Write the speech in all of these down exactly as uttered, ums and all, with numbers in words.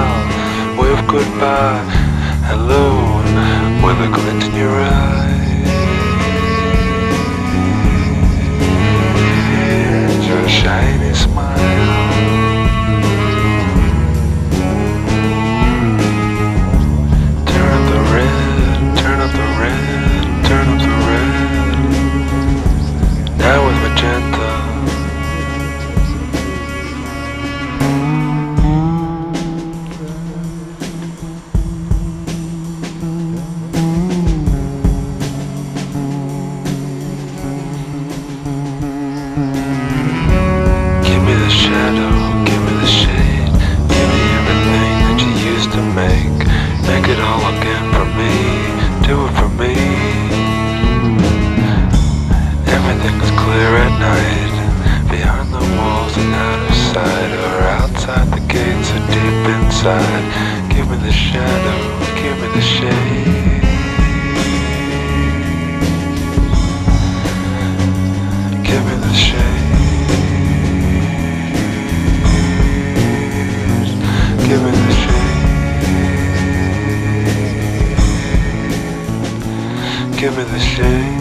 smile, wave goodbye, hello, with a glint in your eye. Your shiny smile. Turn up the red, turn up the red, turn up the red. Now with magenta. Give me the shadow, give me the shade, give me everything that you used to make. Make it all again for me, do it for me. Everything is clear at night, behind the walls and out of sight, or outside the gates or deep inside. Give me the shadow, give me the shade. Give me the shade. Give me the shade. Give me the shade.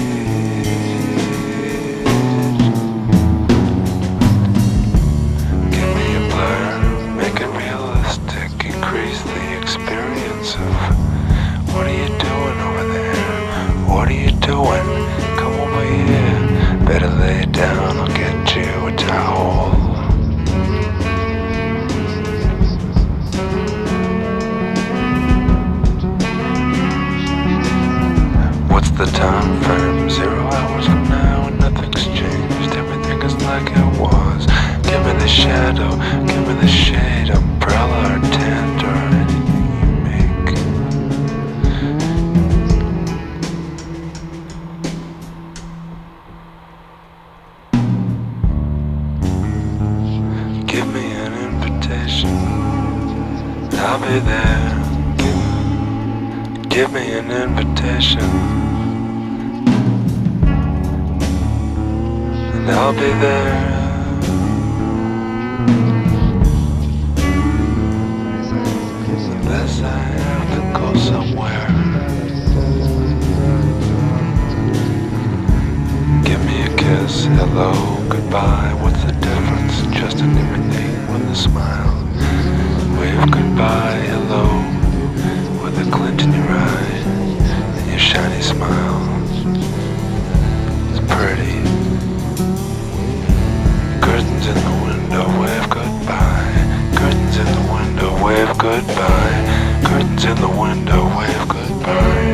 Give me a blur, make it realistic, increase the experience of what are you doing over there? What are you doing? Come over here. Better lay it down, I'll get you a towel. What's the time frame? Zero hours from now and nothing's changed. Everything is like it was. Give me the shadow, give me the shade, umbrella or tent or anything you make. Give me an invitation, I'll be there. Give, give me an invitation. I'll be there. Unless I have to go somewhere. Give me a kiss, hello, goodbye. What's the difference? Just an everything with a smile. Wave goodbye, hello, with a glint in your eye and your shiny smile. It's pretty. Curtains in the window, wave goodbye. Curtains in the window, wave goodbye. Curtains in the window, wave goodbye.